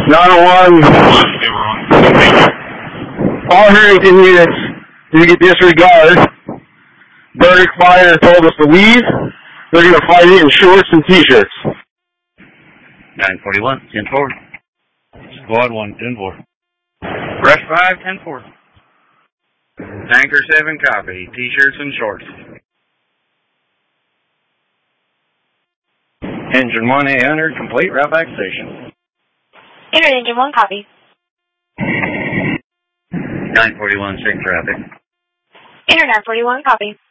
901. All Harrington units, you get disregard. Burdick Fire told us to leave. They're going to fight it in shorts and t-shirts. 941, 10-4. Squad 1, 10-4. Rush 5, 10-4. Tanker 7, copy. T-shirts and shorts. Engine 1, 800, complete, route back station. Enter Engine 1, copy. 941, 6 traffic. Enter 941, copy.